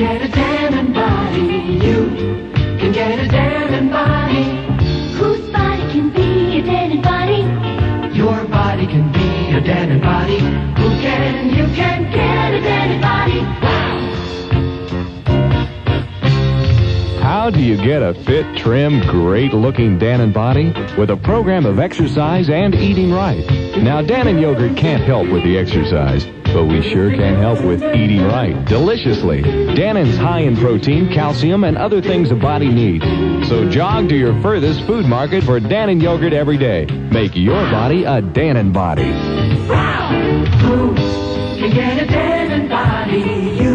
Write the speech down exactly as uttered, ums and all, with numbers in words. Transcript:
get a Dannon body. You can get a Dannon body. Whose body can be a Dannon body? Your body can be a Dannon body. Who can? You can get a Dannon body. Wow! How do you get a fit, trim, great-looking Dannon body? With a program of exercise and eating right. Now, Dannon yogurt can't help with the exercise, but we sure can help with eating right, deliciously. Dannon's high in protein, calcium, and other things a body needs. So jog to your furthest food market for Dannon yogurt every day. Make your body a Dannon body. Wow! Who can get a Dannon body? You